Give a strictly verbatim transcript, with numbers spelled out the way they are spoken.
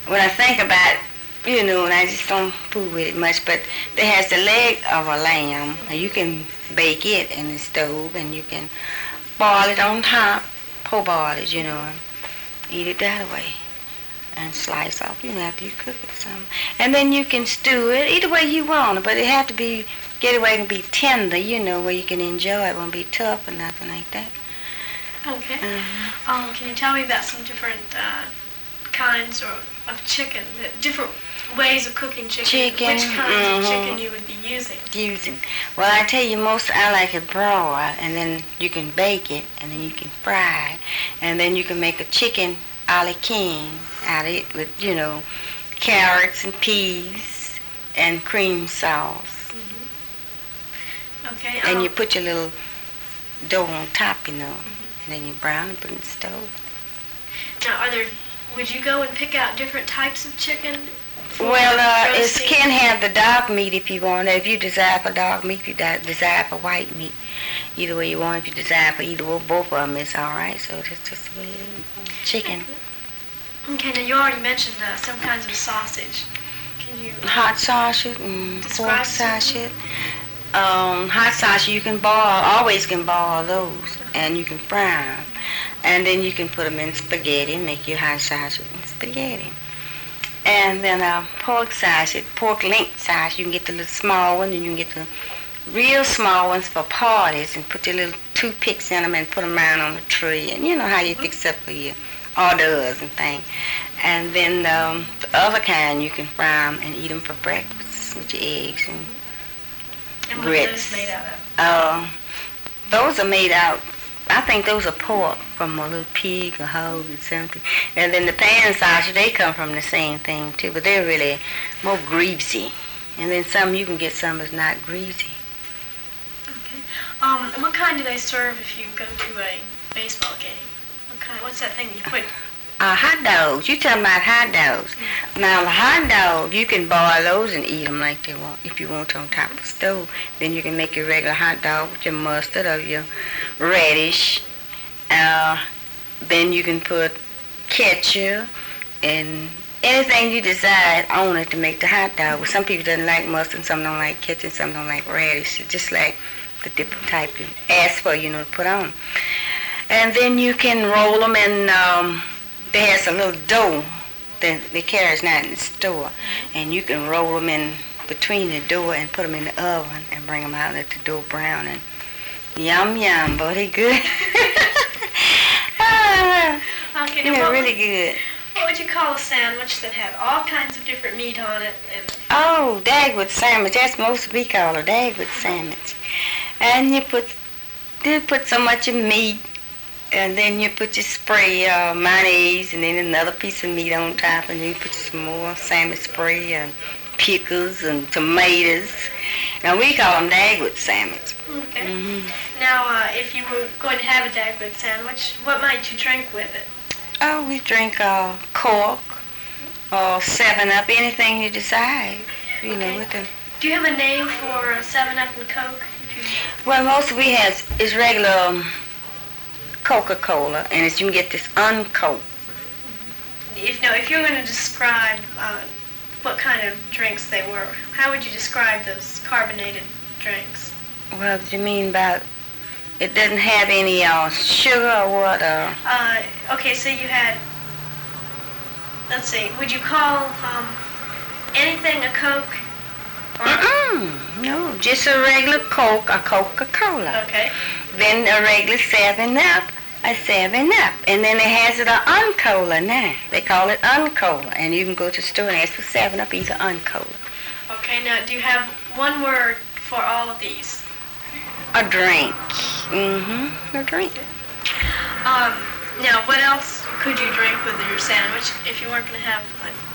when I think about, you know, and I just don't fool with it much, but it has the leg of a lamb. And you can bake it in the stove, and you can boil it on top, po boil it, you know, and eat it that way. And slice off, you know, after you cook it some. And then you can stew it either way you want it, but it have to be, get it where it can be tender, you know, where you can enjoy it. It won't be tough or nothing like that. Okay. Uh-huh. Um, can you tell me about some different uh, kinds or, of chicken, the different ways of cooking chicken? Chicken. Which kinds mm-hmm. of chicken you would be using? Using. Well, I tell you, most I like it broiled, and then you can bake it, and then you can fry it, and then you can make a chicken a la king out of it with, you know, carrots and peas and cream sauce. Mm-hmm. Okay. And um, you put your little dough on top, you know, mm-hmm. and then you brown and put it in the stove. Now, are there? Would you go and pick out different types of chicken? Well, uh, it can have the dog meat if you want. If you desire for dog meat, if you desire for white meat, either way you want. If you desire for either or both of them, it's all right. So it's just the way it is. Chicken. Okay, now you already mentioned uh, some kinds of sausage. Can you hot sausage, mm, pork sausage? sausage. Um, hot sausage you can boil. Always can boil those, and you can fry them, and then you can put them in spaghetti and make your hot sausage and spaghetti. And then uh, pork sausage, pork link sausage, you can get the little small ones, and you can get the real small ones for parties, and put your little toothpicks in them and put them around on the tree, and you know how you fix up for your hors d'oeuvres and things. And then um, the other kind, you can fry them and eat them for breakfast with your eggs and, and grits. What are those made out of? Uh, those are made out, I think those are pork from a little pig or hog or something. And then the pan sausage, they come from the same thing too, but they're really more greasy. And then some, you can get some that's not greasy. Okay. Um, what kind do they serve if you go to a baseball game? What kind? What's that thing you put? Uh, hot dogs. You talking about hot dogs. Mm-hmm. Now, the hot dog, you can boil those and eat them like they want, if you want on top of the stove. Then you can make your regular hot dog with your mustard or your radish. Uh, then you can put ketchup and anything you decide on it to make the hot dog. Well, some people doesn't like mustard, some don't like ketchup, some don't like radish. It's just like the different type you ask for, you know, to put on. And then you can roll them in, um, there's a little dough that they carry now in the store. And you can roll them in between the dough and put them in the oven and bring them out and let the dough brown. And yum, yum, boy, they good. ah, okay, they're what really would, good. What would you call a sandwich that had all kinds of different meat on it? And Oh, Dagwood sandwich. That's most we call a Dagwood sandwich. And you put, you put so much of meat. And then you put your spray uh, mayonnaise, and then another piece of meat on top, and then you put some more sandwich spray and pickles and tomatoes. Now we call them Dagwood sandwich. Okay. Mm-hmm. Now, uh, if you were going to have a Dagwood sandwich, what might you drink with it? Oh, we drink uh, Coke or seven up, anything you decide. You okay. know, with them. Do you have a name for uh, seven up and Coke? If you... Well, most we have is regular. Um, Coca-Cola, and as you can get this uncoat. If no, if you're going to describe uh, what kind of drinks they were, how would you describe those carbonated drinks? Well, do you mean about it doesn't have any uh, sugar or what? Uh, uh, okay, so you had. Let's see. Would you call um, anything a Coke? Mm-mm, no, just a regular Coke, a Coca-Cola. Okay. Then a regular seven up, a seven up. And then it has it a Uncola now. They call it Uncola. And you can go to the store and ask for seven up, either Uncola. Okay, now do you have one word for all of these? A drink. Mm-hmm, a drink. Um, now, what else could you drink with your sandwich if you weren't going to have a